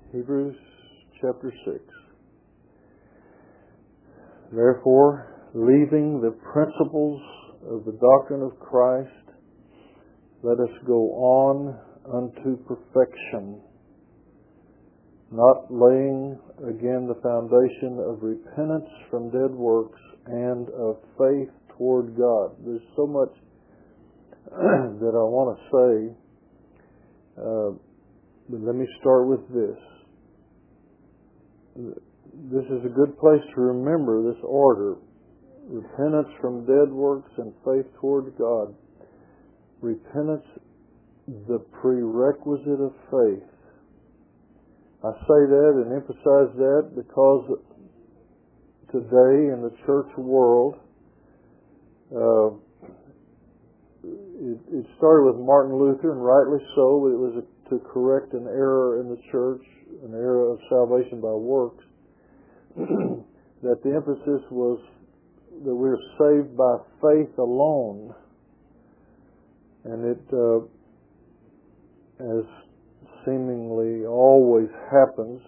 Hebrews chapter 6. Therefore, leaving the principles of the doctrine of Christ, let us go on unto perfection, not laying again the foundation of repentance from dead works and of faith toward God. There's so much that I want to say, but let me start with this. This is a good place to remember this order. Repentance from dead works and faith toward God. Repentance, the prerequisite of faith. I say that and emphasize that because today in the church world, it started with Martin Luther, and rightly so. It was to correct an error in the church, an error of salvation by works, that the emphasis was that we are saved by faith alone. And it, as seemingly always happens,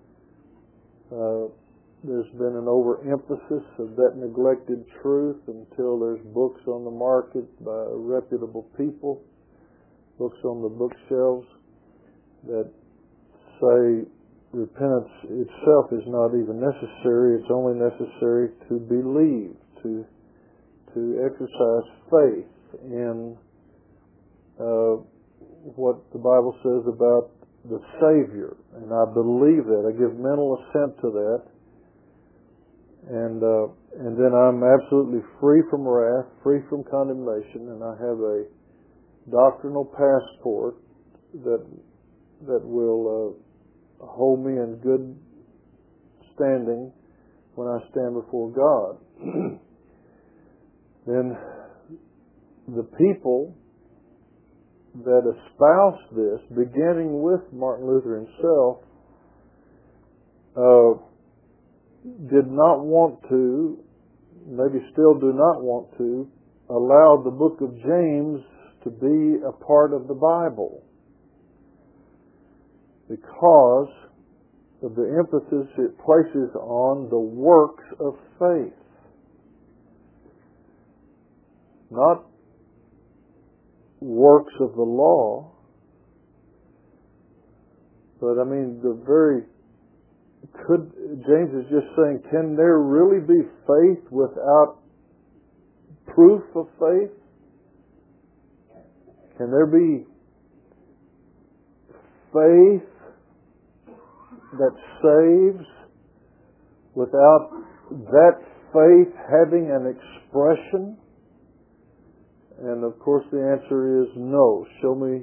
there's been an overemphasis of that neglected truth until there's books on the market by reputable people, books on the bookshelves that say repentance itself is not even necessary. It's only necessary to believe, to exercise faith in what the Bible says about the Savior. And I believe that. I give mental assent to that. And then I'm absolutely free from wrath, free from condemnation, and I have a doctrinal passport that will hold me in good standing when I stand before God. Then the people that espouse this, beginning with Martin Luther himself, did not want to, maybe still do not want to, allow the book of James to be a part of the Bible because of the emphasis it places on the works of faith. Not works of the law, but I mean James is just saying, can there really be faith without proof of faith? Can there be faith that saves without that faith having an expression? And of course the answer is no. Show me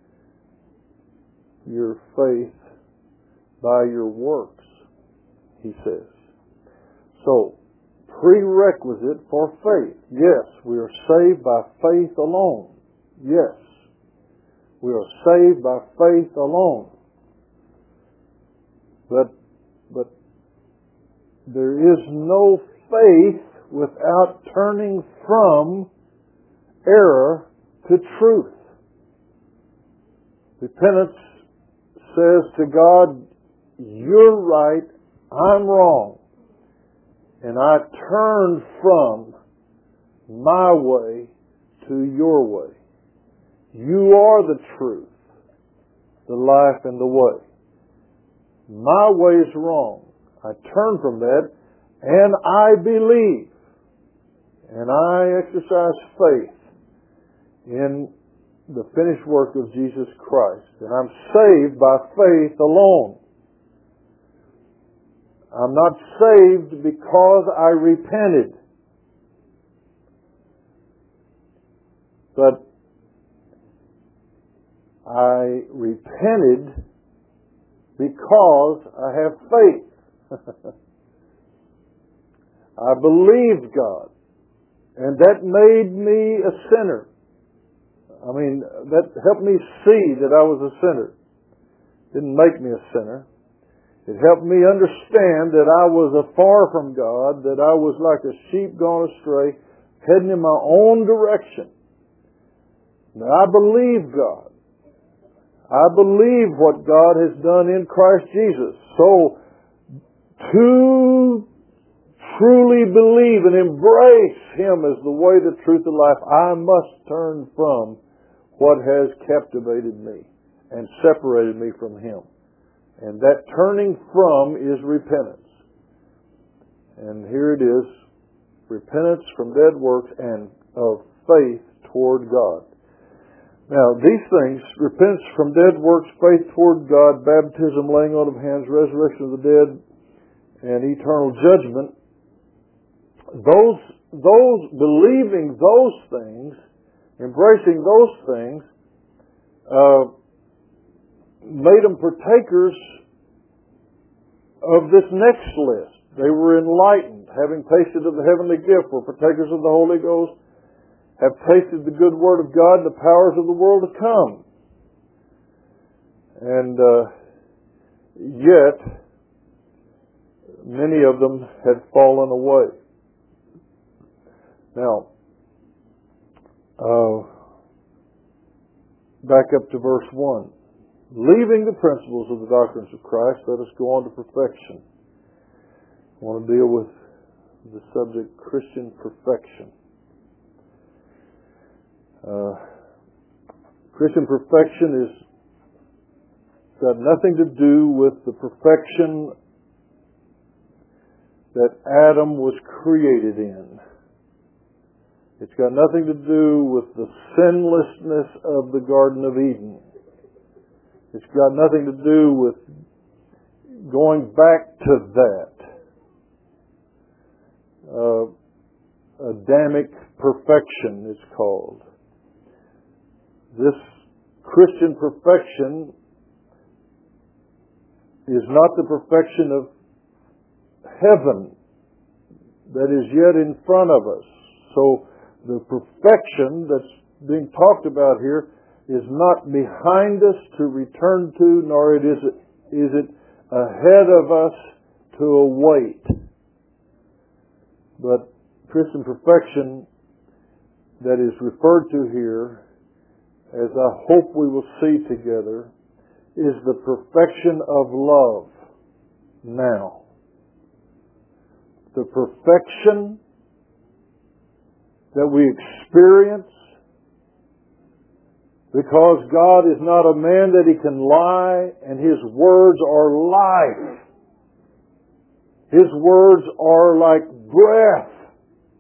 your faith by your works, he says. So, prerequisite for faith. Yes, we are saved by faith alone. Yes, we are saved by faith alone. But there is no faith without turning from error to truth. Repentance says to God, you're right, I'm wrong. And I turn from my way to your way. You are the truth, the life, and the way. My way is wrong. I turn from that, and I believe, and I exercise faith in the finished work of Jesus Christ. And I'm saved by faith alone. I'm not saved because I repented. But I repented because I have faith. I believed God. And that made me a sinner. I mean, that helped me see that I was a sinner. Didn't make me a sinner. It helped me understand that I was afar from God, that I was like a sheep gone astray, heading in my own direction. Now, I believed God. I believe what God has done in Christ Jesus. So, to truly believe and embrace Him as the way, the truth, and life, I must turn from what has captivated me and separated me from Him. And that turning from is repentance. And here it is, repentance from dead works and of faith toward God. Now, these things, repentance from dead works, faith toward God, baptism, laying on of hands, resurrection of the dead, and eternal judgment, those believing those things, embracing those things, made them partakers of this next list. They were enlightened, having tasted of the heavenly gift, were partakers of the Holy Ghost, have tasted the good word of God and the powers of the world to come. And yet, many of them had fallen away. Now, back up to verse 1. Leaving the principles of the doctrines of Christ, let us go on to perfection. I want to deal with the subject Christian perfection. Christian perfection is got nothing to do with the perfection that Adam was created in. It's got nothing to do with the sinlessness of the Garden of Eden. It's got nothing to do with going back to that. Adamic perfection is called. This Christian perfection is not the perfection of heaven that is yet in front of us. So the perfection that's being talked about here is not behind us to return to, nor is it ahead of us to await. But Christian perfection that is referred to here, as I hope we will see together, is the perfection of love now. The perfection that we experience because God is not a man that He can lie, and His words are life. His words are like breath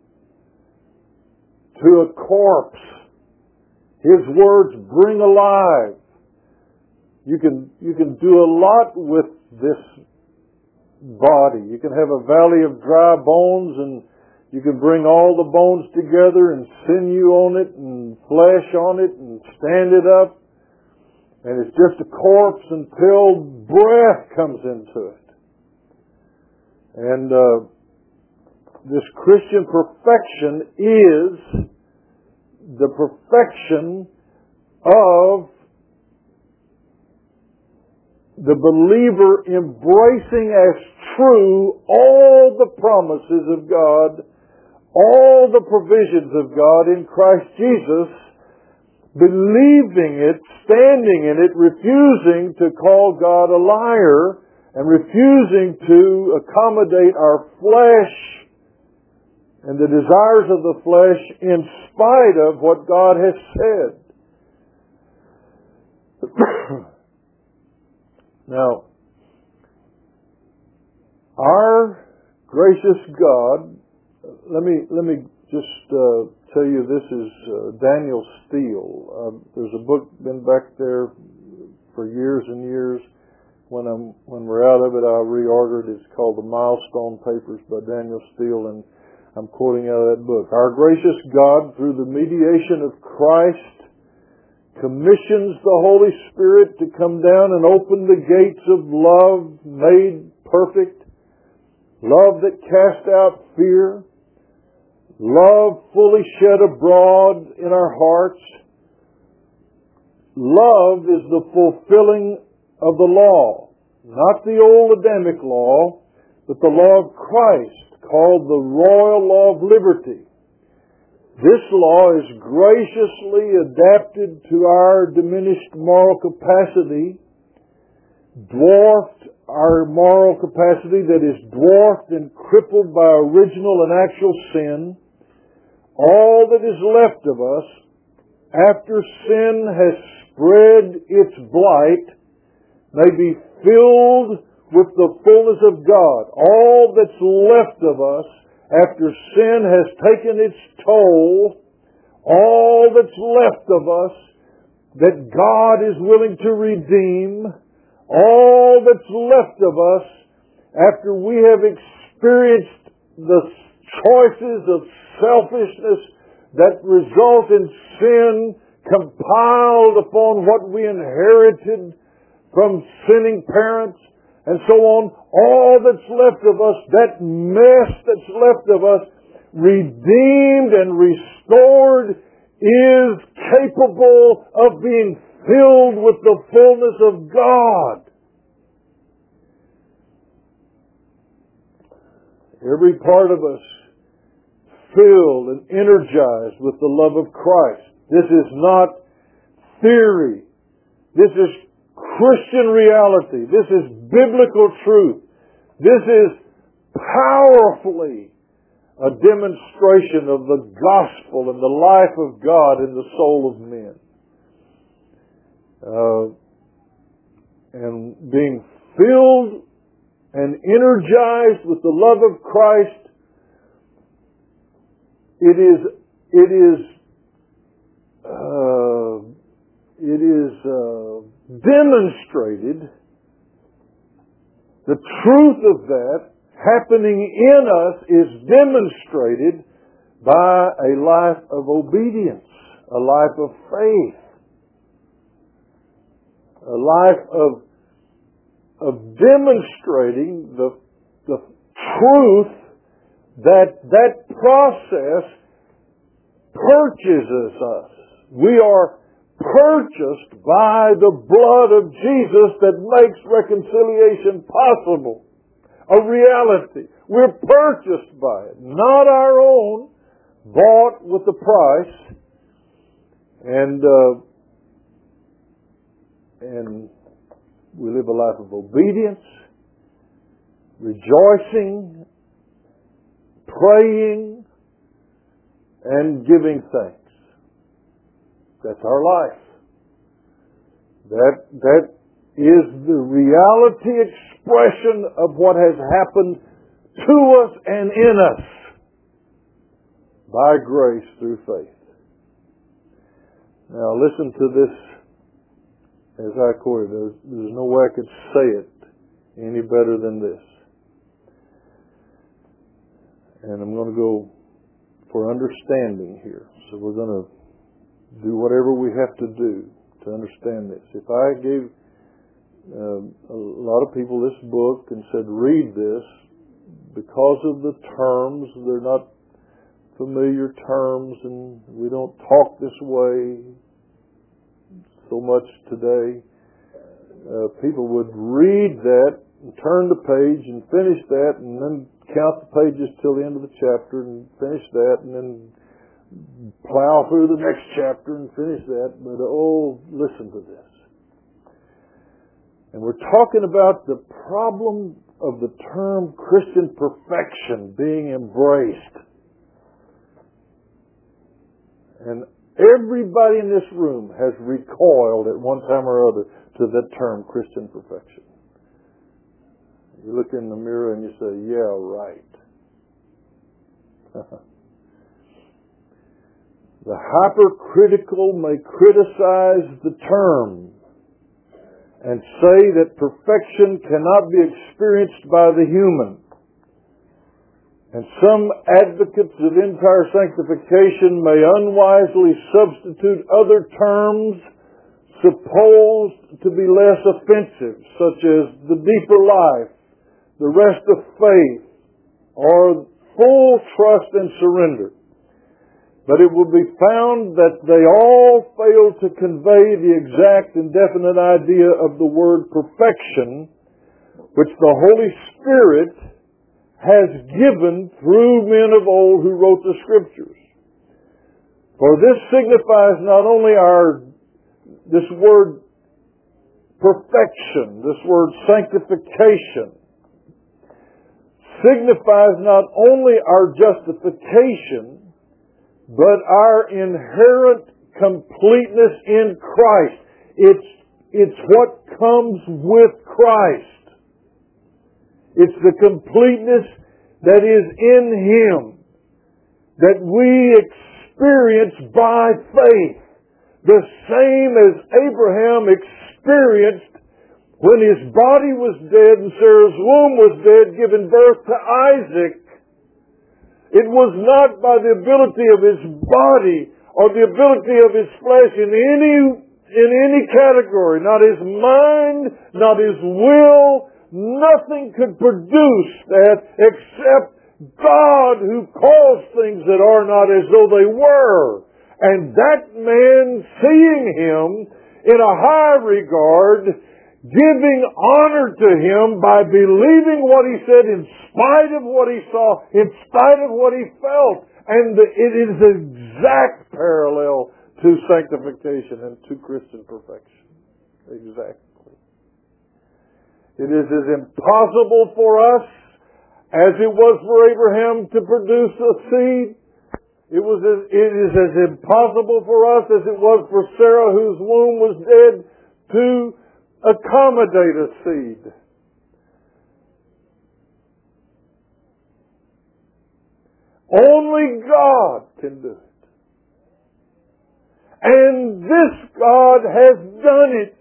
to a corpse. His words bring alive. You can do a lot with this body. You can have a valley of dry bones, and you can bring all the bones together and sinew on it and flesh on it and stand it up. And it's just a corpse until breath comes into it. And this Christian perfection is the perfection of the believer embracing as true all the promises of God, all the provisions of God in Christ Jesus, believing it, standing in it, refusing to call God a liar, and refusing to accommodate our flesh and the desires of the flesh in spite of what God has said. Now, our gracious God, let me just tell you, this is Daniel Steele. There's a book been back there for years and years. When we're out of it, I'll reorder it. It's called The Milestone Papers by Daniel Steele, and I'm quoting out of that book. Our gracious God, through the mediation of Christ, commissions the Holy Spirit to come down and open the gates of love made perfect, love that cast out fear, love fully shed abroad in our hearts. Love is the fulfilling of the law, not the old Adamic law, but the law of Christ, called the royal law of liberty. This law is graciously adapted to our diminished moral capacity, dwarfed our moral capacity that is dwarfed and crippled by original and actual sin. All that is left of us after sin has spread its blight may be filled with the fullness of God. All that's left of us after sin has taken its toll, all that's left of us that God is willing to redeem, all that's left of us after we have experienced the choices of selfishness that result in sin compiled upon what we inherited from sinning parents, and so on, all that's left of us, that mess that's left of us, redeemed and restored, is capable of being filled with the fullness of God. Every part of us filled and energized with the love of Christ. This is not theory. This is Christian reality. This is biblical truth. This is powerfully a demonstration of the gospel and the life of God in the soul of men. And being filled and energized with the love of Christ, it is demonstrated, the truth of that happening in us is demonstrated by a life of obedience, a life of faith, a life of demonstrating the truth that process purchases us. We are purchased by the blood of Jesus that makes reconciliation possible. A reality. We're purchased by it. Not our own, bought with a price. And we live a life of obedience, rejoicing, praying, and giving thanks. That's our life. That is the reality expression of what has happened to us and in us by grace through faith. Now listen to this as I quote it. There's no way I could say it any better than this. And I'm going to go for understanding here. So we're going to do whatever we have to do to understand this. If I gave a lot of people this book and said, read this, because of the terms, they're not familiar terms, and we don't talk this way so much today, people would read that and turn the page and finish that and then count the pages till the end of the chapter and finish that and then plow through the next chapter and finish that. But listen to this. And we're talking about the problem of the term Christian perfection being embraced. And everybody in this room has recoiled at one time or other to the term Christian perfection. You look in the mirror and you say, yeah, right. The hypercritical may criticize the term and say that perfection cannot be experienced by the human. And some advocates of entire sanctification may unwisely substitute other terms supposed to be less offensive, such as the deeper life, the rest of faith, or full trust and surrender. But it will be found that they all fail to convey the exact and definite idea of the word perfection, which the Holy Spirit has given through men of old who wrote the Scriptures. For this signifies not only this word perfection, this word sanctification, signifies not only our justification, but our inherent completeness in Christ. It's what comes with Christ. It's the completeness that is in Him that we experience by faith. The same as Abraham experienced when his body was dead and Sarah's womb was dead, giving birth to Isaac. It was not by the ability of his body or the ability of his flesh in any category, not his mind, not his will. Nothing could produce that except God, who calls things that are not as though they were. And that man, seeing Him in a high regard, giving honor to Him by believing what He said in spite of what he saw, in spite of what he felt. And it is an exact parallel to sanctification and to Christian perfection. Exactly. It is as impossible for us as it was for Abraham to produce a seed. It is as impossible for us as it was for Sarah, whose womb was dead, to accommodate a seed. Only God can do it. And this God has done it.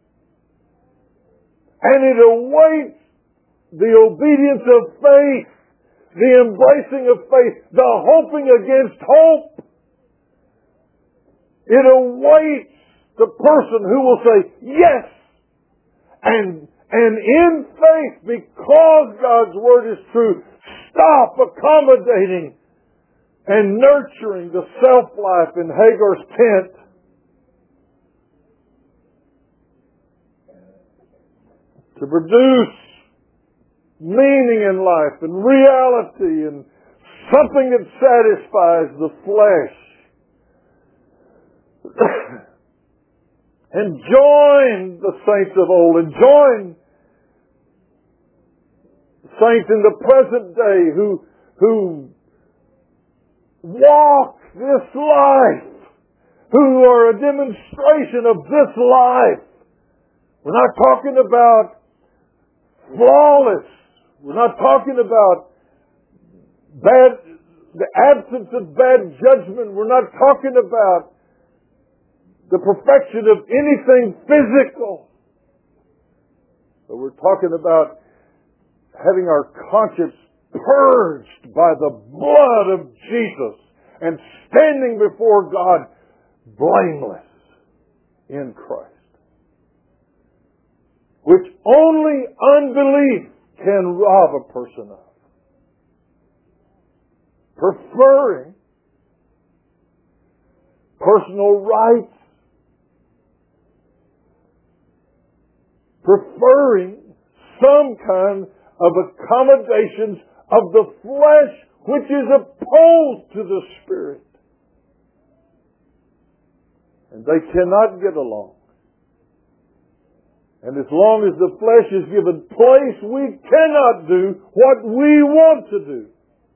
And it awaits the obedience of faith, the embracing of faith, the hoping against hope. It awaits the person who will say, yes. And in faith, because God's Word is true, stop accommodating and nurturing the self-life in Hagar's tent. To produce meaning in life and reality and something that satisfies the flesh. And join the saints of old, and join saints in the present day who walk this life, who are a demonstration of this life. We're not talking about flawless. We're not talking about the absence of bad judgment. We're not talking about the perfection of anything physical. But we're talking about having our conscience purged by the blood of Jesus and standing before God blameless in Christ. Which only unbelief can rob a person of. Preferring personal rights, preferring some kind of accommodations of the flesh which is opposed to the Spirit. And they cannot get along. And as long as the flesh is given place, we cannot do what we want to do.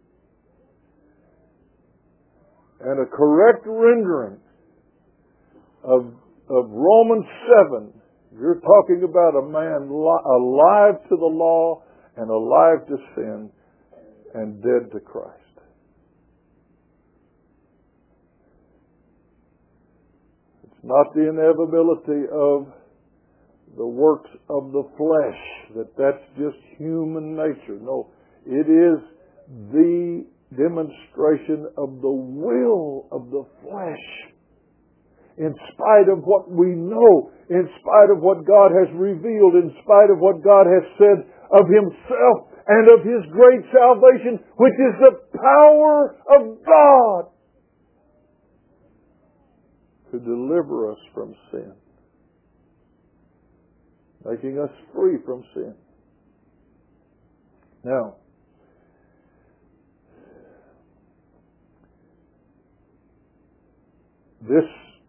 And a correct rendering of Romans 7, you're talking about a man alive to the law and alive to sin and dead to Christ. It's not the inevitability of the works of the flesh, that's just human nature. No, it is the demonstration of the will of the flesh. In spite of what we know, in spite of what God has revealed, in spite of what God has said of Himself and of His great salvation, which is the power of God to deliver us from sin, making us free from sin. Now, This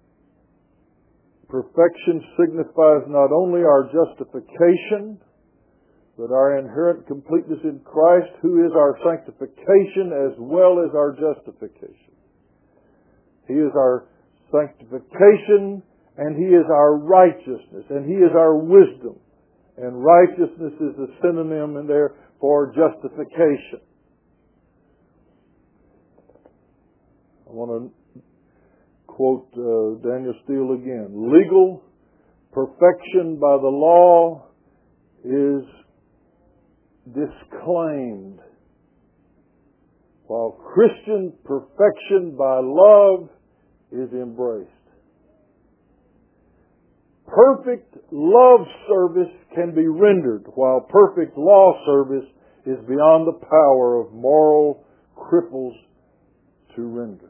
perfection signifies not only our justification, but our inherent completeness in Christ, who is our sanctification as well as our justification. He is our sanctification, and He is our righteousness, and He is our wisdom. And righteousness is a synonym in there for justification. I want to quote Daniel Steele again. Legal perfection by the law is disclaimed, while Christian perfection by love is embraced. Perfect love service can be rendered, while perfect law service is beyond the power of moral cripples to render.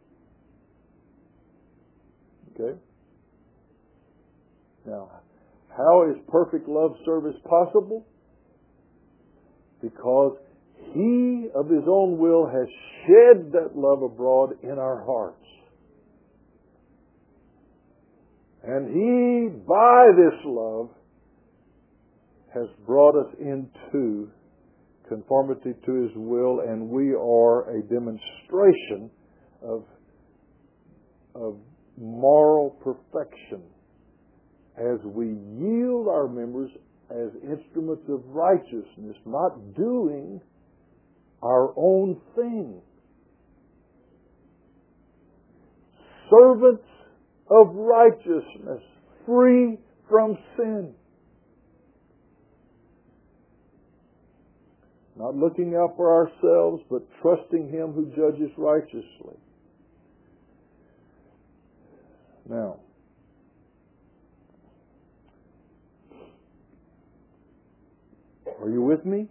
Okay? Now, how is perfect love service possible? Because He, of His own will, has shed that love abroad in our hearts. And He, by this love, has brought us into conformity to His will, and we are a demonstration of moral perfection as we yield our members as instruments of righteousness, not doing our own thing. Servants of righteousness, free from sin. Not looking out for ourselves, but trusting Him who judges righteously. Now, are you with me?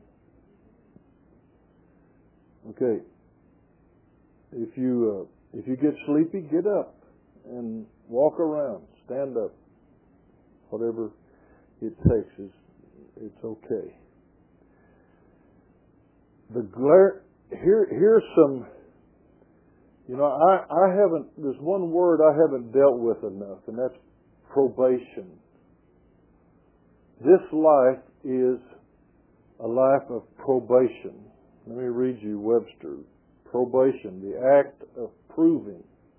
Okay. If you get sleepy, get up and walk around, stand up. Whatever it takes it's okay. Here's some. I haven't. There's one word I haven't dealt with enough, and that's probation. This life is a life of probation. Let me read you Webster. Probation, the act of proving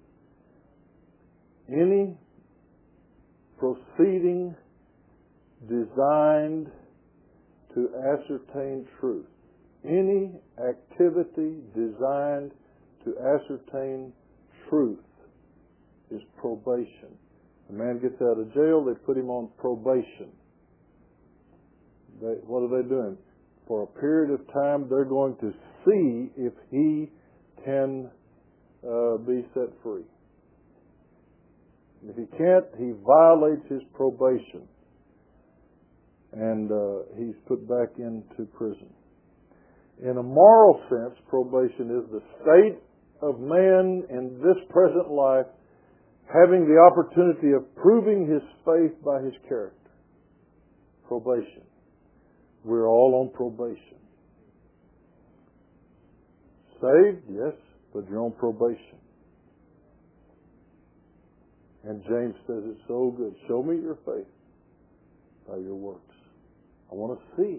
any proceeding designed to ascertain truth. Any activity designed to ascertain truth is probation. A man gets out of jail, they put him on probation. What are they doing? For a period of time, they're going to see if he can be set free. If he can't, he violates his probation, and he's put back into prison. In a moral sense, probation is the state of man in this present life having the opportunity of proving his faith by his character. Probation. We're all on probation. Saved, yes, but you're on probation. And James says it's so good. Show me your faith by your works. I want to see.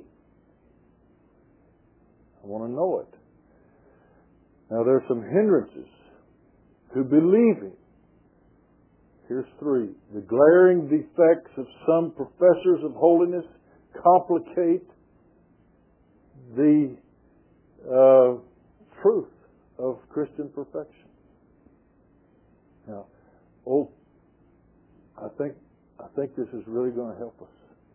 I want to know it. Now there are some hindrances to believing. Here's three. The glaring defects of some professors of holiness complicate the truth of Christian perfection. Now, I think this is really going to help us.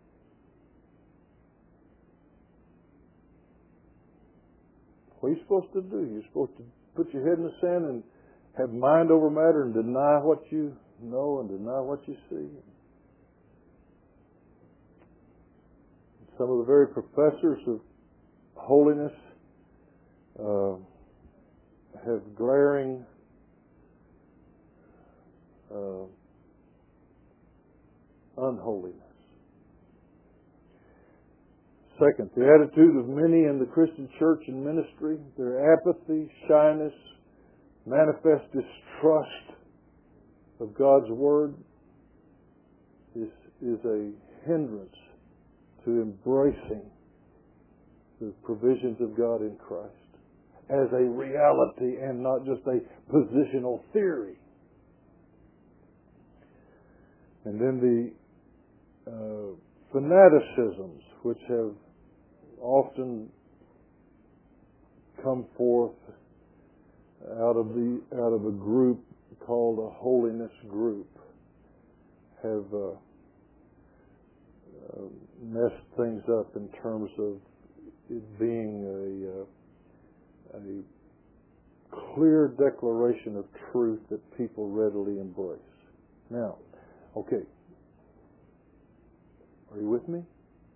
What are you supposed to do? You're supposed to put your head in the sand and have mind over matter and deny what you know and deny what you see. Some of the very professors of holiness have glaring unholiness. Second, the attitude of many in the Christian church and ministry, their apathy, shyness, manifest distrust of God's Word is a hindrance to embracing the provisions of God in Christ as a reality and not just a positional theory. And then the fanaticisms which have often come forth out of a group called a holiness group have messed things up in terms of it being a clear declaration of truth that people readily embrace. Now, okay, are you with me?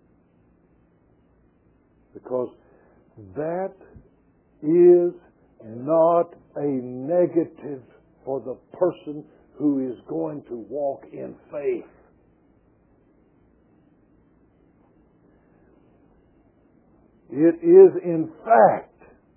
Because that is not a negative for the person who is going to walk in faith. It is, in fact,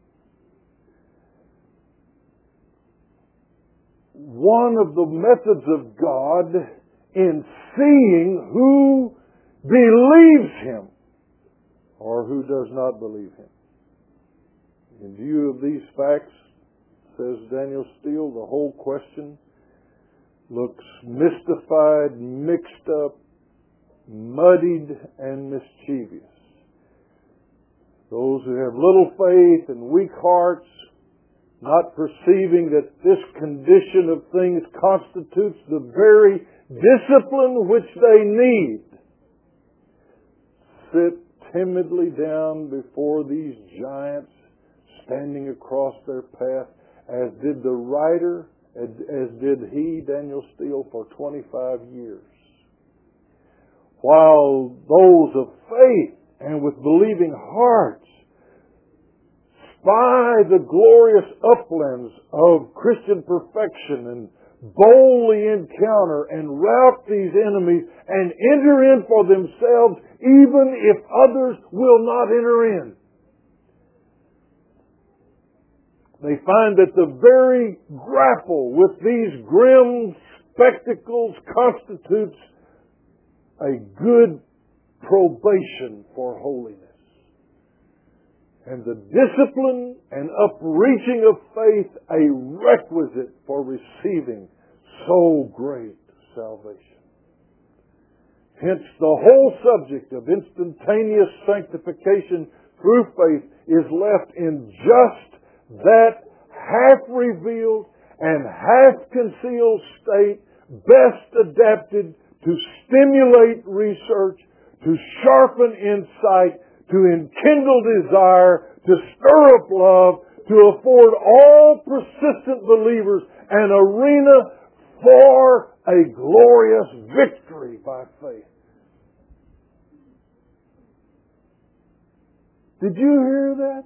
one of the methods of God in seeing who believes Him or who does not believe Him. In view of these facts, says Daniel Steele, the whole question looks mystified, mixed up, muddied, and mischievous. Those who have little faith and weak hearts, not perceiving that this condition of things constitutes the very discipline which they need, sit timidly down before these giants standing across their path, as did the writer, as did he, Daniel Steele, for 25 years. While those of faith and with believing hearts spy the glorious uplands of Christian perfection and boldly encounter and rout these enemies and enter in for themselves even if others will not enter in. They find that the very grapple with these grim spectacles constitutes a good probation for holiness. And the discipline and upreaching of faith a requisite for receiving so great salvation. Hence, the whole subject of instantaneous sanctification through faith is left in just that half-revealed and half-concealed state, best adapted to stimulate research, to sharpen insight, to enkindle desire, to stir up love, to afford all persistent believers an arena for a glorious victory by faith. Did you hear that?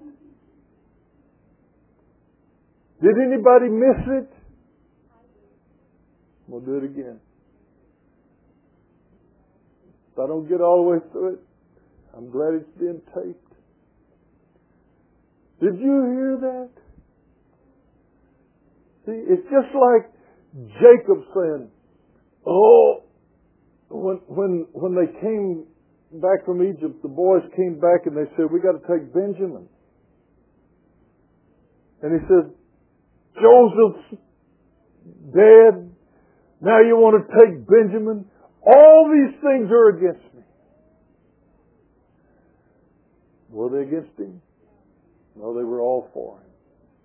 Did anybody miss it? We'll do it again. If I don't get all the way through it, I'm glad it's being taped. Did you hear that? See, it's just like Jacob saying, oh, when they came back from Egypt, the boys came back and they said, we got to take Benjamin. And he said, Joseph's dead. Now you want to take Benjamin? All these things are against me. Were they against him? No, they were all for him.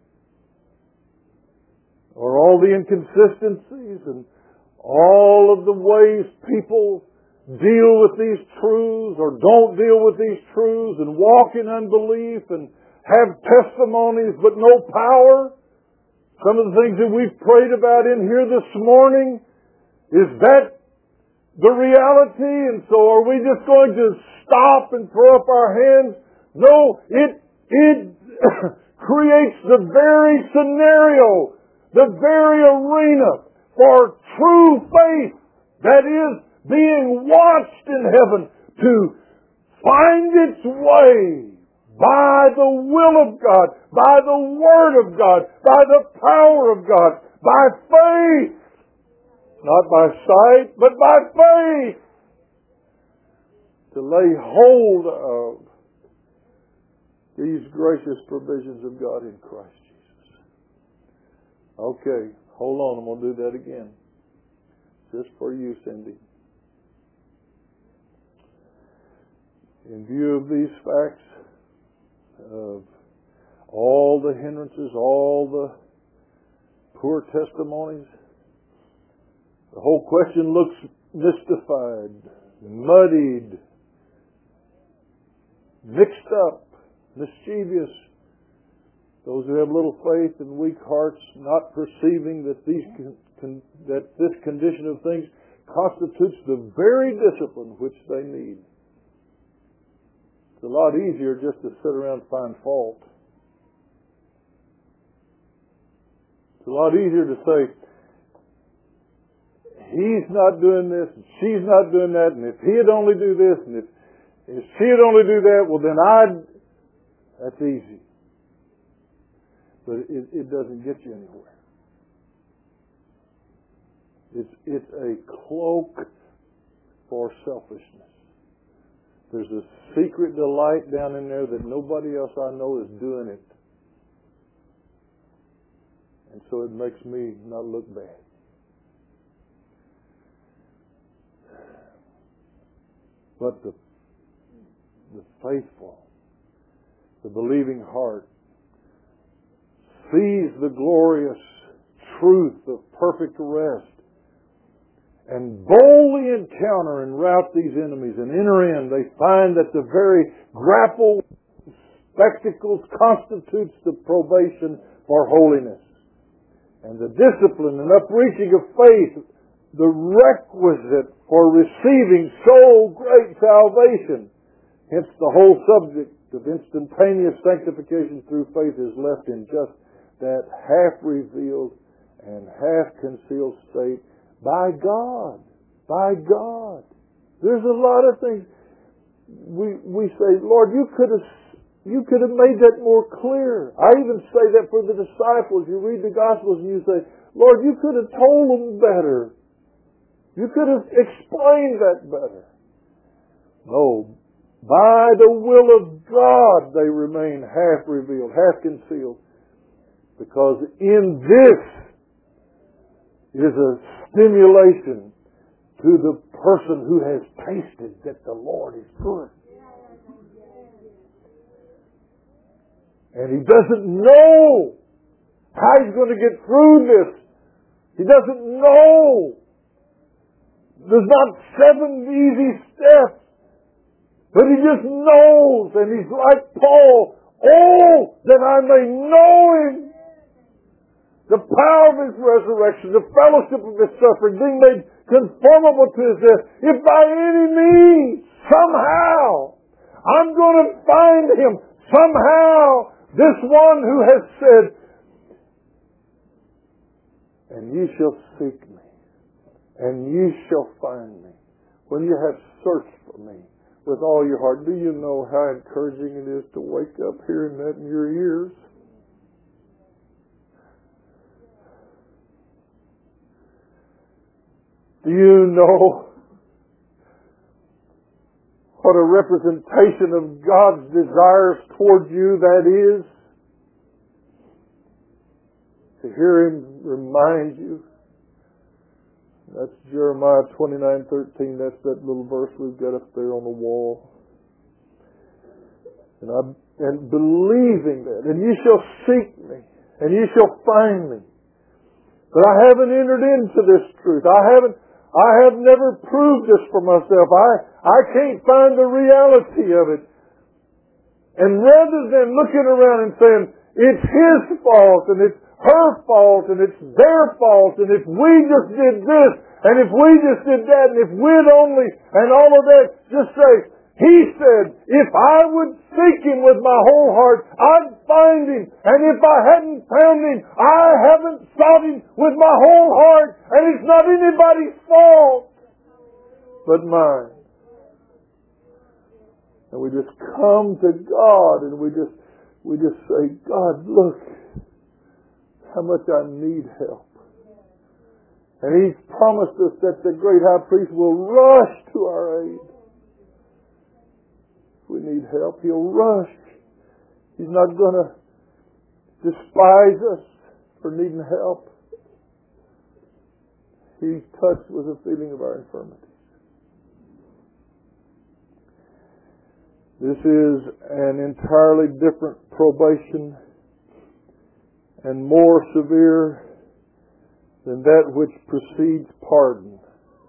Or all the inconsistencies and all of the ways people deal with these truths or don't deal with these truths and walk in unbelief and have testimonies but no power. Some of the things that we've prayed about in here this morning, is that the reality? And so are we just going to stop and throw up our hands? No, it creates the very scenario, the very arena for true faith that is being watched in heaven to find its way by the will of God, by the Word of God, by the power of God, by faith. not by sight, but by faith, to lay hold of these gracious provisions of God in Christ Jesus. Okay, hold on, I'm going to do that again. Just for you, Cindy. In view of these facts, of all the hindrances, all the poor testimonies, the whole question looks mystified, muddied, mixed up, mischievous. Those who have little faith and weak hearts, not perceiving that this condition of things constitutes the very discipline which they need. It's a lot easier just to sit around and find fault. It's a lot easier to say, he's not doing this, and she's not doing that, and if he'd only do this, and if she'd only do that, well then that's easy. But it doesn't get you anywhere. It's a cloak for selfishness. There's a secret delight down in there that nobody else I know is doing it. And so it makes me not look bad. But the faithful, the believing heart, sees the glorious truth of perfect rest and boldly encounter and rout these enemies and enter in. They find that the very grapple spectacles constitutes the probation for holiness. And the discipline and upreaching of faith, the requisite for receiving so great salvation. Hence the whole subject of instantaneous sanctification through faith is left in just that half-revealed and half-concealed state by God. By God. There's a lot of things we say, Lord, you could have made that more clear. I even say that for the disciples. You read the Gospels and you say, Lord, you could have told them better. You could have explained that better. No. By the will of God they remain half-revealed, half-concealed. Because in this is a stimulation to the person who has tasted that the Lord is good. And he doesn't know how he's going to get through this. He doesn't know. There's not 7 easy steps. But he just knows. And he's like Paul. Oh, that I may know him. The power of his resurrection, the fellowship of his suffering, being made conformable to his death. If by any means, somehow, I'm going to find him. Somehow, this one who has said, and ye shall seek me, and ye shall find me, when you have searched for me with all your heart. Do you know how encouraging it is to wake up hearing that in your ears? Do you know what a representation of God's desires toward you that is? To hear Him remind you. That's Jeremiah 29:13. That's that little verse we've got up there on the wall. And believing that. And ye shall seek me. And ye shall find me. But I haven't entered into this truth. I have never proved this for myself. I can't find the reality of it. And rather than looking around and saying, it's his fault, and it's her fault, and it's their fault, and if we just did this, and if we just did that, and if we'd only, and all of that, just say, he said, if I would seek him with my whole heart, I'd find him. And if I hadn't found him, I haven't sought him with my whole heart. And it's not anybody's fault but mine. And we just come to God and we just say, God, look how much I need help. And He's promised us that the great high priest will rush to our aid. If we need help, He'll rush. He's not going to despise us for needing help. He's touched with the feeling of our infirmities. This is an entirely different probation and more severe than that which precedes pardon.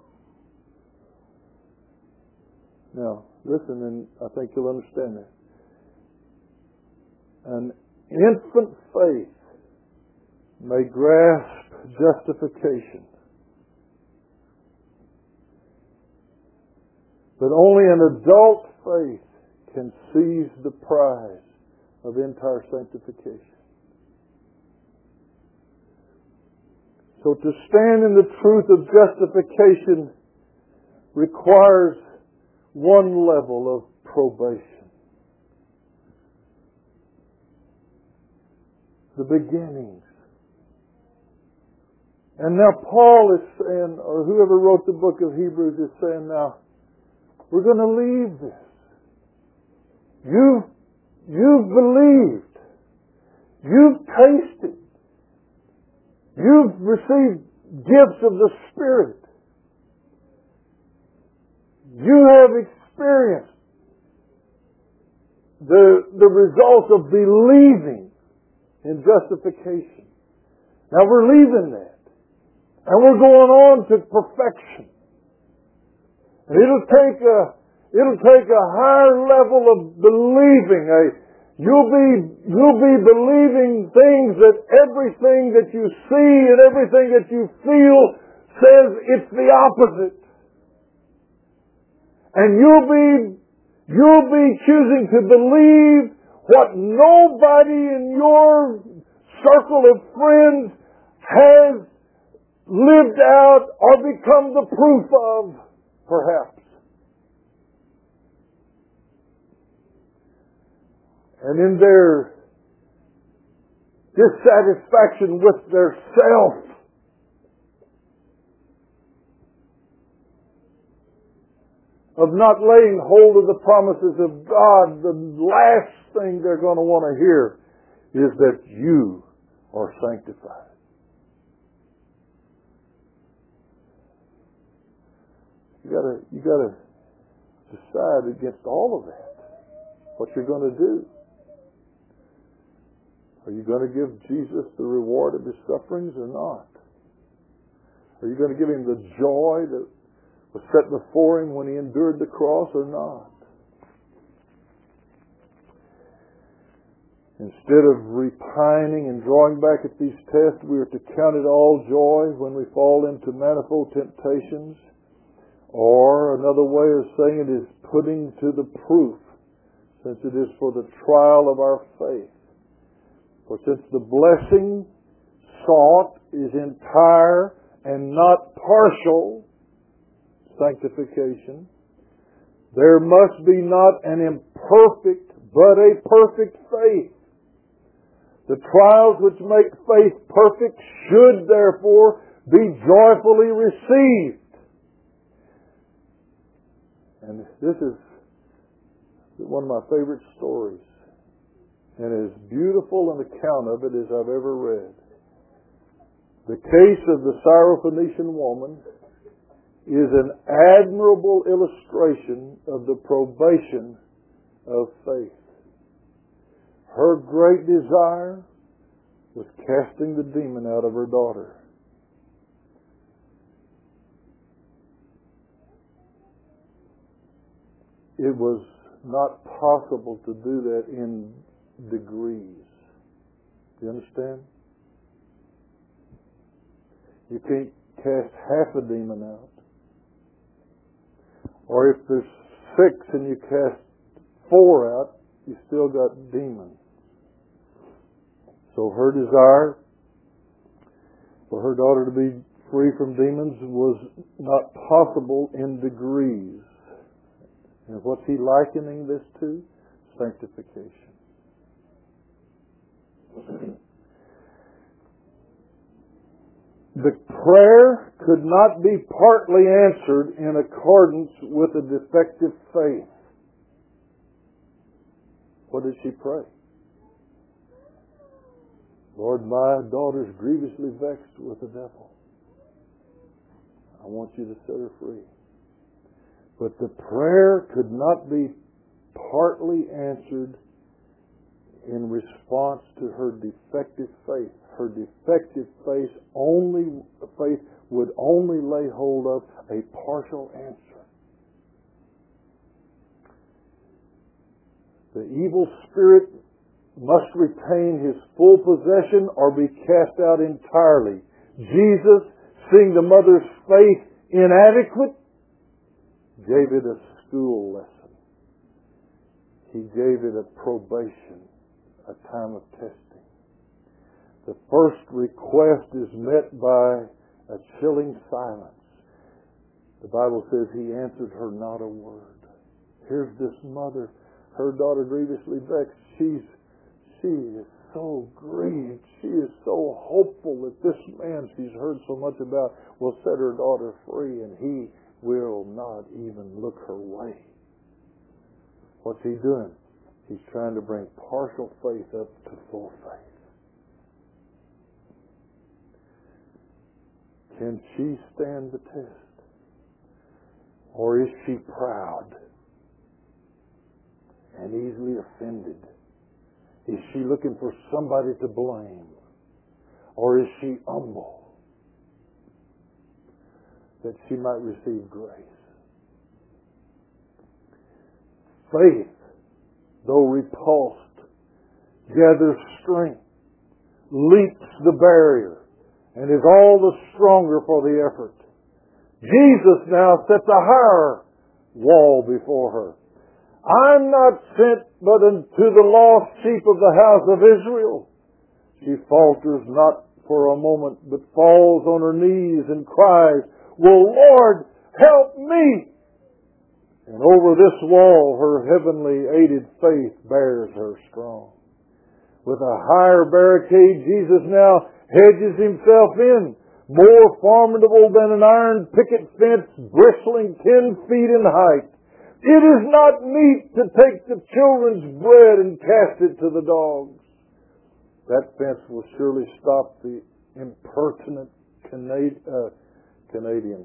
Now, listen, and I think you'll understand that. An infant faith may grasp justification, but only an adult faith can seize the prize of entire sanctification. So to stand in the truth of justification requires one level of probation. The beginnings. And now Paul is saying, or whoever wrote the book of Hebrews is saying, now, we're going to leave this. You've believed. You've tasted. You've received gifts of the Spirit. You have experienced the result of believing in justification. Now we're leaving that. And we're going on to perfection. And it'll take a higher level of believing. You'll be believing things that everything that you see and everything that you feel says it's the opposite. And you'll be choosing to believe what nobody in your circle of friends has lived out or become the proof of, perhaps. And in their dissatisfaction with their self, of not laying hold of the promises of God, the last thing they're going to want to hear is that you are sanctified. You got to decide against all of that. What you're going to do. Are you going to give Jesus the reward of His sufferings or not? Are you going to give Him the joy that was set before Him when He endured the cross or not? Instead of repining and drawing back at these tests, we are to count it all joy when we fall into manifold temptations. Or another way of saying it is putting to the proof, since it is for the trial of our faith. For since the blessing sought is entire and not partial sanctification, there must be not an imperfect but a perfect faith. The trials which make faith perfect should therefore be joyfully received. And this is one of my favorite stories, and as beautiful an account of it as I've ever read. The case of the Syrophoenician woman is an admirable illustration of the probation of faith. Her great desire was casting the demon out of her daughter. It was not possible to do that in degrees. Do you understand? You can't cast half a demon out. Or if there's 6 and you cast 4 out, you still got demons. So her desire for her daughter to be free from demons was not possible in degrees. And what's he likening this to? Sanctification. The prayer could not be partly answered in accordance with a defective faith. What did she pray? Lord, my daughter's grievously vexed with the devil. I want you to set her free. But the prayer could not be partly answered in response to her defective faith. Her defective faith would only lay hold of a partial answer. The evil spirit must retain his full possession or be cast out entirely. Jesus, seeing the mother's faith inadequate, gave it a school lesson. He gave it a probation, a time of testing. The first request is met by a chilling silence. The Bible says he answered her not a word. Here's this mother, her daughter grievously vexed. She is so grieved. She is so hopeful that this man she's heard so much about will set her daughter free, and he will not even look her way. What's he doing? He's trying to bring partial faith up to full faith. Can she stand the test? Or is she proud and easily offended? Is she looking for somebody to blame? Or is she humble that she might receive grace? Faith, though repulsed, gathers strength, leaps the barrier, and is all the stronger for the effort. Jesus now sets a higher wall before her. I'm not sent but unto the lost sheep of the house of Israel. She falters not for a moment, but falls on her knees and cries, Well, Lord, help me! And over this wall her heavenly aided faith bears her strong. With a higher barricade, Jesus now hedges himself in, more formidable than an iron picket fence bristling 10 feet in height. It is not meet to take the children's bread and cast it to the dogs. That fence will surely stop the impertinent Canadian.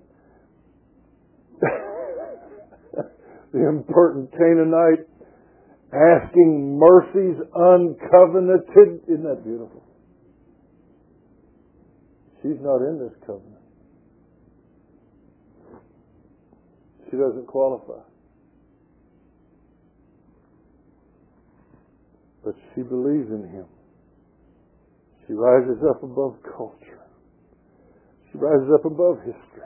The impertinent Canaanite asking mercies uncovenanted. Isn't that beautiful? She's not in this covenant. She doesn't qualify. But she believes in him. She rises up above culture. She rises up above history.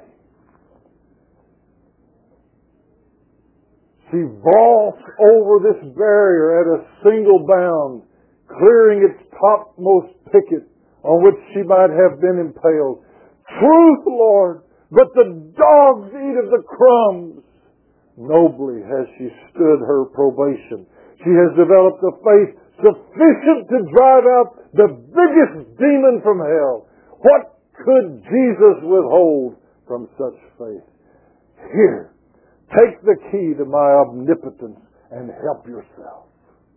She vaults over this barrier at a single bound, clearing its topmost picket on which she might have been impaled. Truth, Lord, but the dogs eat of the crumbs. Nobly has she stood her probation. She has developed a faith sufficient to drive out the biggest demon from hell. What could Jesus withhold from such faith? Here, take the key to my omnipotence and help yourself.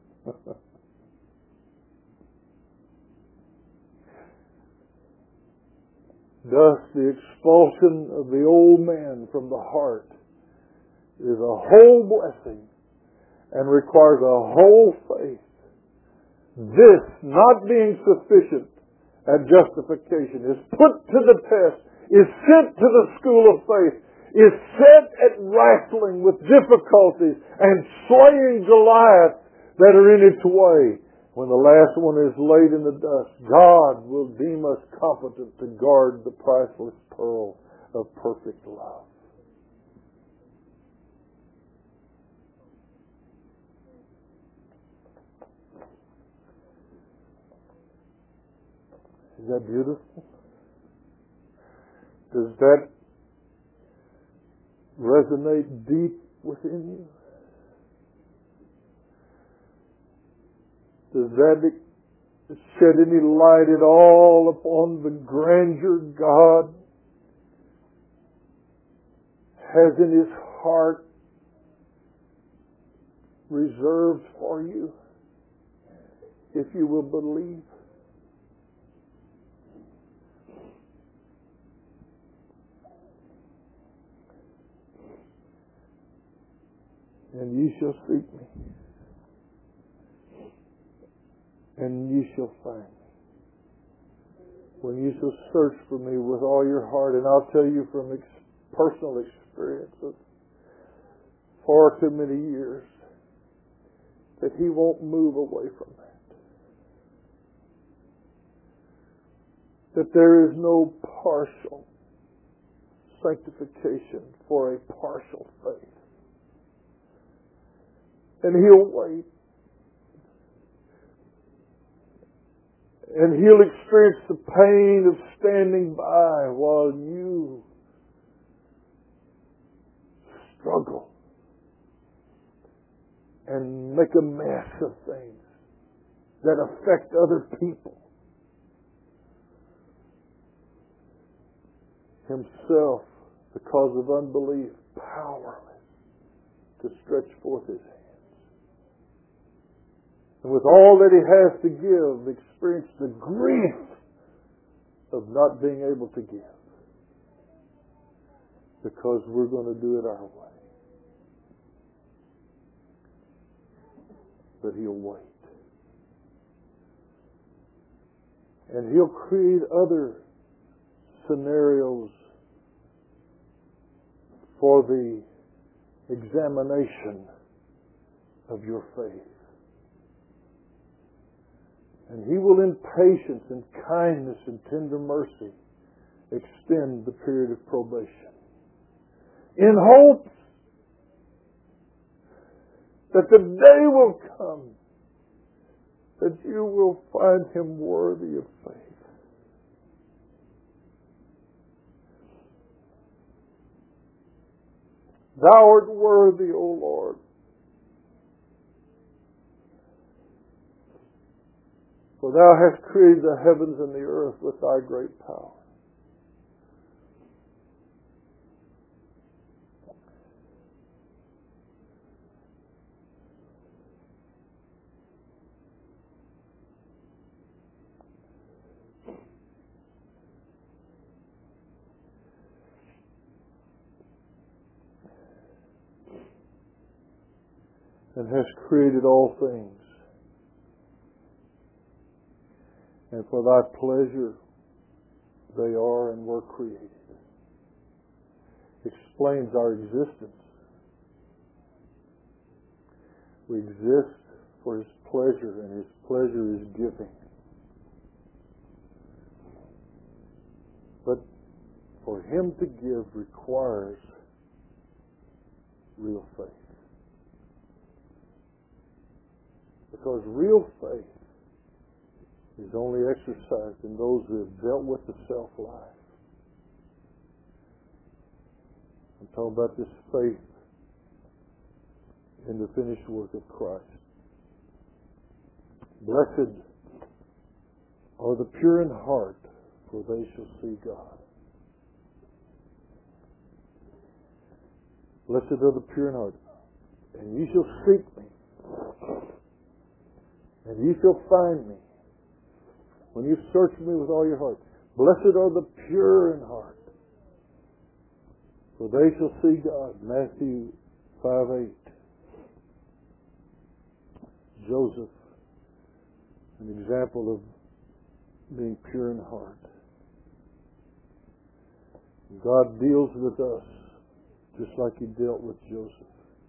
Thus, the expulsion of the old man from the heart is a whole blessing and requires a whole faith. This, not being sufficient at justification, is put to the test, is sent to the school of faith, is set at wrestling with difficulties and slaying Goliath that are in its way. When the last one is laid in the dust, God will deem us competent to guard the priceless pearl of perfect love. Is that beautiful? Does that resonate deep within you? Does that shed any light at all upon the grandeur God has in His heart reserved for you, if you will believe. And ye shall seek me, and ye shall find me, when you shall search for me with all your heart. And I'll tell you from personal experience of far too many years that He won't move away from that. That there is no partial sanctification for a partial faith. And He'll wait. And He'll experience the pain of standing by while you struggle and make a mess of things that affect other people. Himself, because of unbelief, powerless to stretch forth His hand. And with all that He has to give, experience the grief of not being able to give. Because we're going to do it our way. But He'll wait. And He'll create other scenarios for the examination of your faith. And He will, in patience and kindness and tender mercy, extend the period of probation, in hopes that the day will come that you will find Him worthy of faith. Thou art worthy, O Lord. For Thou hast created the heavens and the earth with Thy great power. And hast created all things. And for Thy pleasure they are and were created. Explains our existence. We exist for His pleasure, and His pleasure is giving. But for Him to give requires real faith. Because real faith is only exercised in those who have dealt with the self-life. I'm talking about this faith in the finished work of Christ. Blessed are the pure in heart, for they shall see God. Blessed are the pure in heart, and ye shall seek me, and ye shall find me, when you search me with all your heart. Blessed are the pure in heart, for they shall see God. Matthew 5:8. Joseph, an example of being pure in heart. God deals with us just like He dealt with Joseph.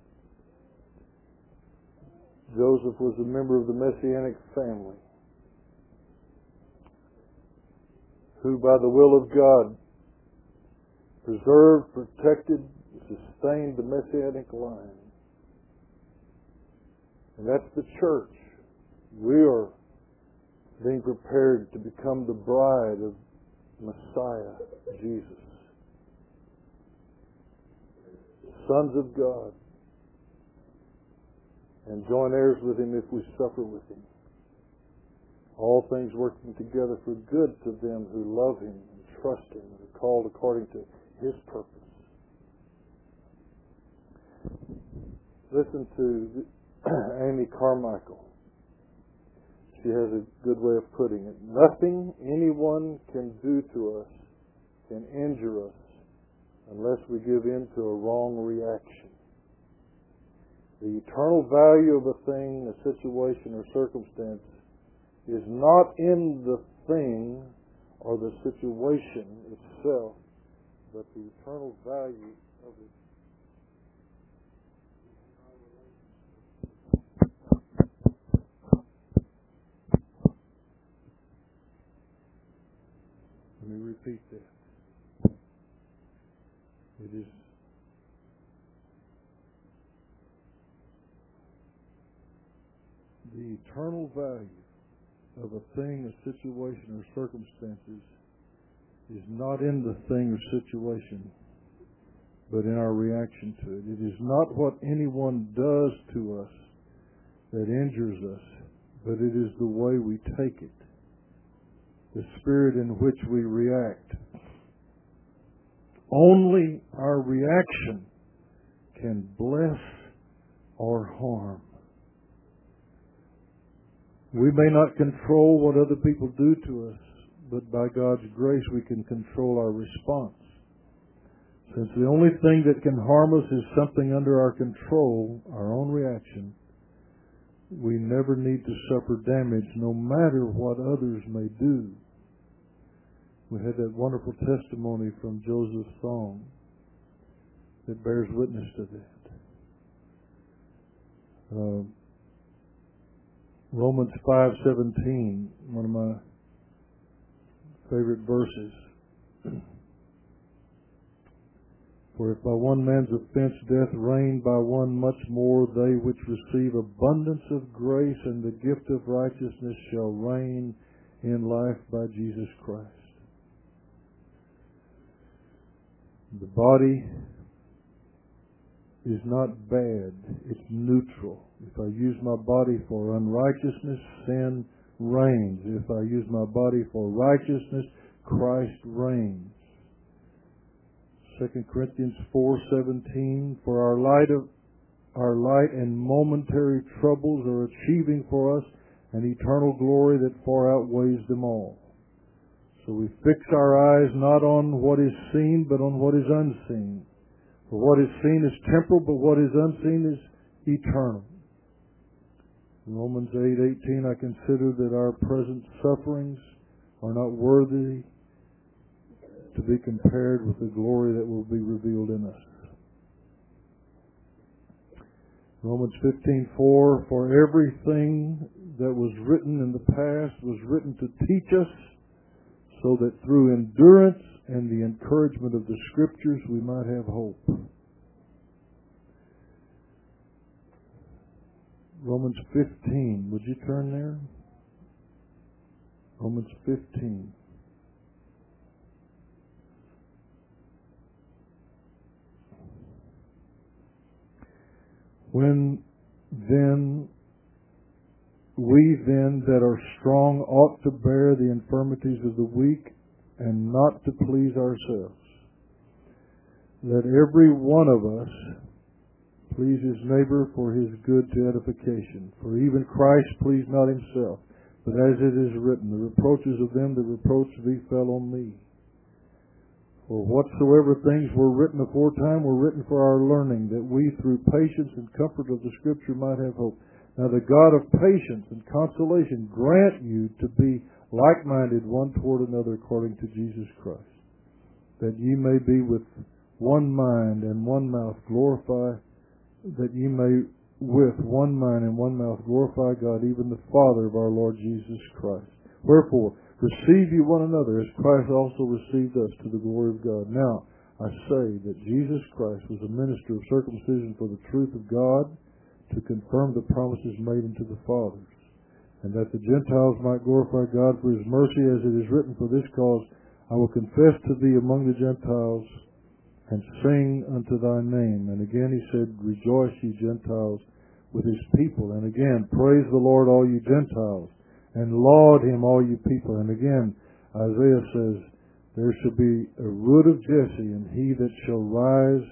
Joseph was a member of the Messianic family who, by the will of God, preserved, protected, sustained the Messianic line. And that's the church. We are being prepared to become the bride of Messiah, Jesus. Sons of God. And join heirs with Him if we suffer with Him. all things working together for good to them who love Him and trust Him and are called according to His purpose. Listen to Amy Carmichael. She has a good way of putting it. Nothing anyone can do to us can injure us unless we give in to a wrong reaction. The eternal value of a thing, a situation, or circumstance is not in the thing or the situation itself, but the eternal value of it. Let me repeat that. It is the eternal value of a thing, a situation, or circumstances is not in the thing or situation, but in our reaction to it. It is not what anyone does to us that injures us, but it is the way we take it, the spirit in which we react. Only our reaction can bless or harm. We may not control what other people do to us, but by God's grace we can control our response. Since the only thing that can harm us is something under our control, our own reaction, we never need to suffer damage no matter what others may do. We had that wonderful testimony from Joseph Thong that bears witness to that. Romans 5:17, one of my favorite verses. For if by one man's offense death reigned, by one much more they which receive abundance of grace and the gift of righteousness shall reign in life by Jesus Christ. The body is not bad, it's neutral. If I use my body for unrighteousness, sin reigns. If I use my body for righteousness, Christ reigns. 2 Corinthians 4:17, for our light and momentary troubles are achieving for us an eternal glory that far outweighs them all. So we fix our eyes not on what is seen, but on what is unseen. For what is seen is temporal, but what is unseen is eternal. In Romans 8:18, I consider that our present sufferings are not worthy to be compared with the glory that will be revealed in us. Romans 15:4, for everything that was written in the past was written to teach us, so that through endurance and the encouragement of the Scriptures we might have hope. Romans 15. Would you turn there? Romans 15. When then we then that are strong ought to bear the infirmities of the weak and not to please ourselves. Let every one of us please his neighbor for his good to edification. For even Christ pleased not himself, but as it is written, the reproaches of them that reproached thee fell on me. For whatsoever things were written aforetime were written for our learning, that we through patience and comfort of the Scripture might have hope. Now the God of patience and consolation grant you to be like-minded one toward another according to Jesus Christ, that ye may be with one mind and one mouth glorify, that ye may with one mind and one mouth glorify God, even the Father of our Lord Jesus Christ. Wherefore, receive ye one another, as Christ also received us, to the glory of God. Now, I say that Jesus Christ was a minister of circumcision for the truth of God, to confirm the promises made unto the fathers, and that the Gentiles might glorify God for his mercy, as it is written, for this cause I will confess to thee among the Gentiles, and sing unto thy name. And again he said, rejoice ye Gentiles with his people. And again, praise the Lord all ye Gentiles, and laud him, all you people. And again, Isaiah says, there shall be a root of Jesse, and he that shall rise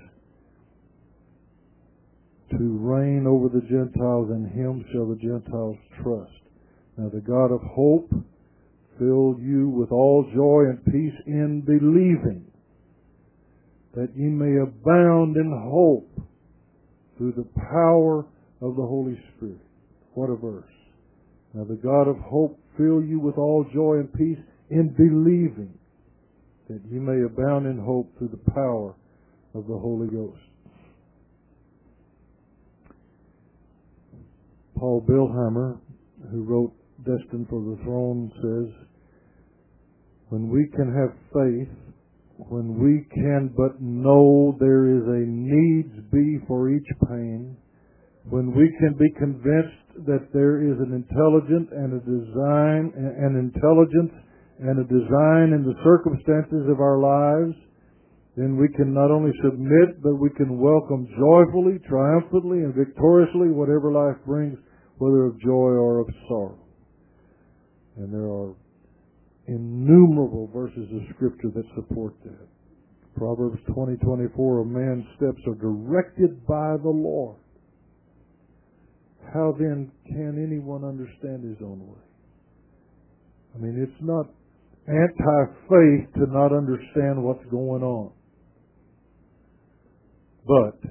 to reign over the Gentiles, and him shall the Gentiles trust. Now the God of hope fill you with all joy and peace in believing, that ye may abound in hope through the power of the Holy Spirit. What a verse. Now the God of hope fill you with all joy and peace in believing, that ye may abound in hope through the power of the Holy Ghost. Paul Bilheimer, who wrote Destined for the Throne, says, when we can have faith, when we can but know there is a needs be for each pain, when we can be convinced that there is an intelligence and a design in the circumstances of our lives, then we can not only submit, but we can welcome joyfully, triumphantly, and victoriously whatever life brings, whether of joy or of sorrow. And there are innumerable verses of Scripture that support that. Proverbs 20:24, a man's steps are directed by the Lord. How then can anyone understand his own way? I mean, it's not anti-faith to not understand what's going on. But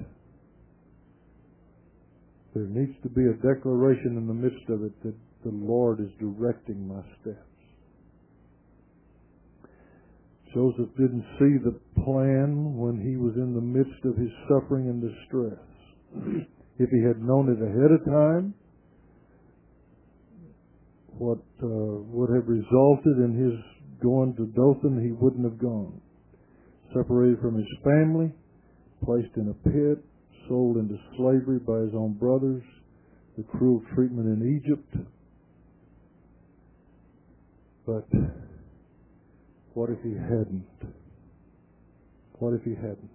there needs to be a declaration in the midst of it that the Lord is directing my steps. Joseph didn't see the plan when he was in the midst of his suffering and distress. If he had known it ahead of time, what would have resulted in his going to Dothan, he wouldn't have gone. Separated from his family, placed in a pit, sold into slavery by his own brothers, the cruel treatment in Egypt. But what if he hadn't? What if he hadn't?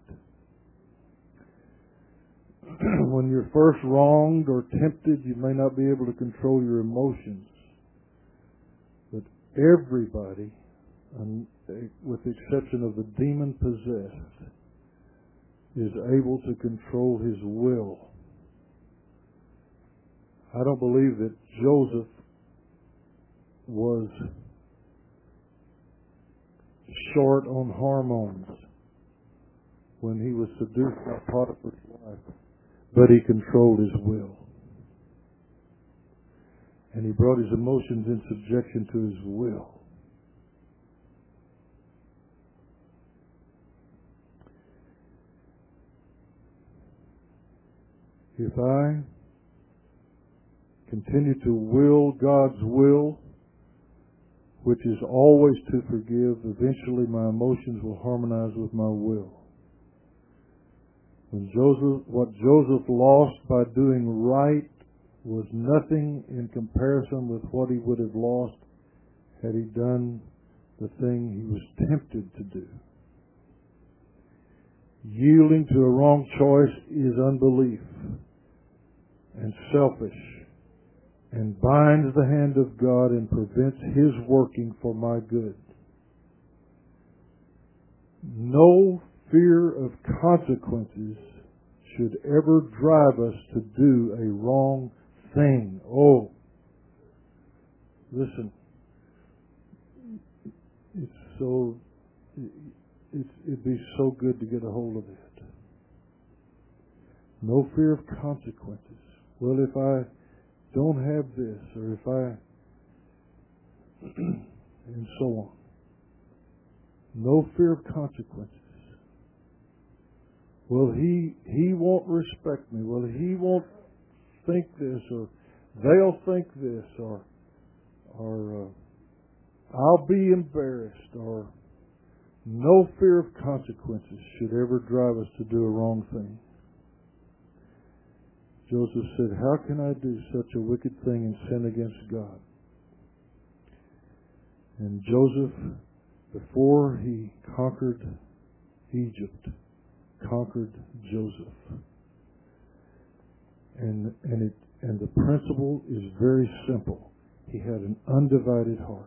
When you're first wronged or tempted, you may not be able to control your emotions. But everybody, with the exception of the demon-possessed, is able to control his will. I don't believe that Joseph was short on hormones when he was seduced by Potiphar's wife, but he controlled his will. And he brought his emotions in subjection to his will. If I continue to will God's will, which is always to forgive, eventually my emotions will harmonize with my will. What Joseph lost by doing right was nothing in comparison with what he would have lost had he done the thing he was tempted to do. Yielding to a wrong choice is unbelief and selfish, and binds the hand of God and prevents His working for my good. No fear of consequences should ever drive us to do a wrong thing. Oh, listen, it'd be so good to get a hold of it. No fear of consequences. Well, if I don't have this, or if I, and so on. No fear of consequences. Well, he won't respect me. Well, he won't think this, or they'll think this, or I'll be embarrassed, or no fear of consequences should ever drive us to do a wrong thing. Joseph said, how can I do such a wicked thing and sin against God? And Joseph, before he conquered Egypt, conquered Joseph. And the principle is very simple. He had an undivided heart.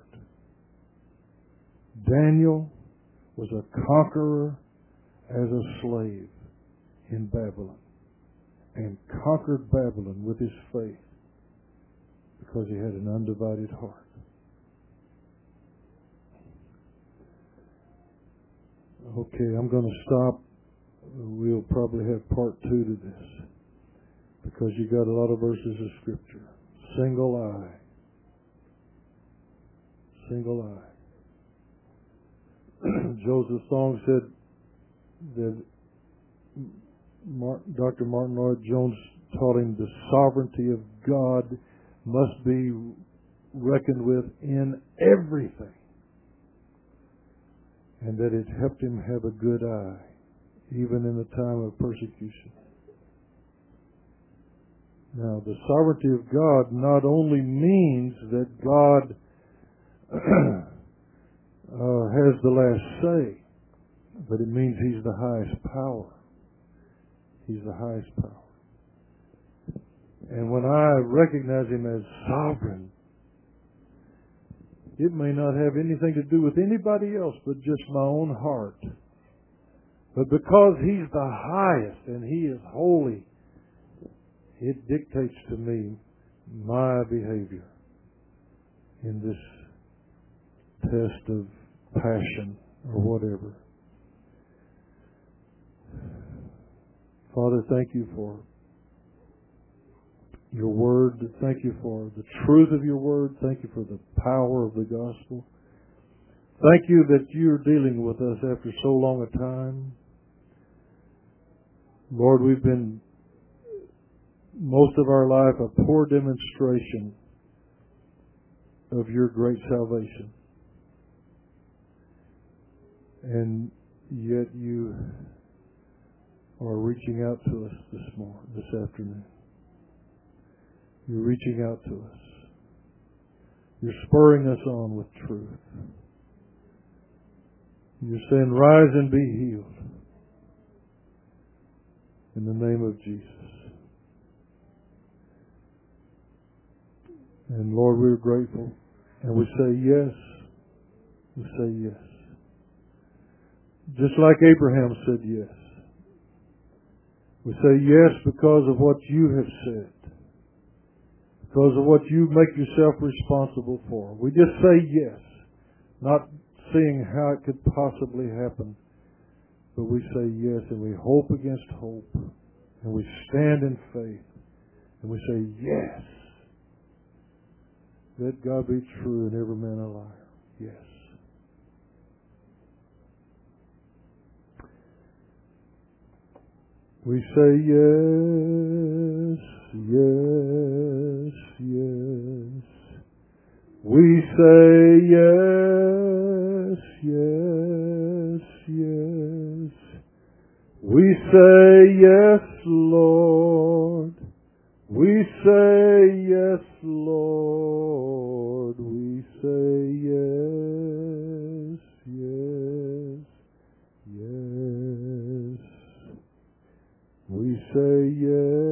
Daniel was a conqueror as a slave in Babylon, and conquered Babylon with his faith because he had an undivided heart. Okay, I'm going to stop. We'll probably have part 2 to this because you got a lot of verses of Scripture. Single eye. Single eye. Joseph Song said that Dr. Martin Lloyd-Jones taught him the sovereignty of God must be reckoned with in everything, and that it helped him have a good eye, even in the time of persecution. Now, the sovereignty of God not only means that God has the last say, but it means He's the highest power. He's the highest power. And when I recognize Him as sovereign, it may not have anything to do with anybody else but just my own heart. But because He's the highest and He is holy, it dictates to me my behavior in this test of passion or whatever. Father, thank you for your word. Thank you for the truth of your word. Thank you for the power of the gospel. Thank you that you're dealing with us after so long a time. Lord, we've been most of our life a poor demonstration of your great salvation. And yet you are reaching out to us this afternoon. You're reaching out to us. You're spurring us on with truth. You're saying, rise and be healed. In the name of Jesus. And Lord, we're grateful. And we say yes. We say yes. Just like Abraham said yes. We say yes because of what you have said. Because of what you make yourself responsible for. We just say yes. Not seeing how it could possibly happen. But we say yes, and we hope against hope. And we stand in faith. And we say yes. Let God be true and every man a liar. Yes. We say yes, yes, yes. We say yes, yes, yes. We say yes, Lord. We say yes, Lord. We say yes, yes, yes. We say yes.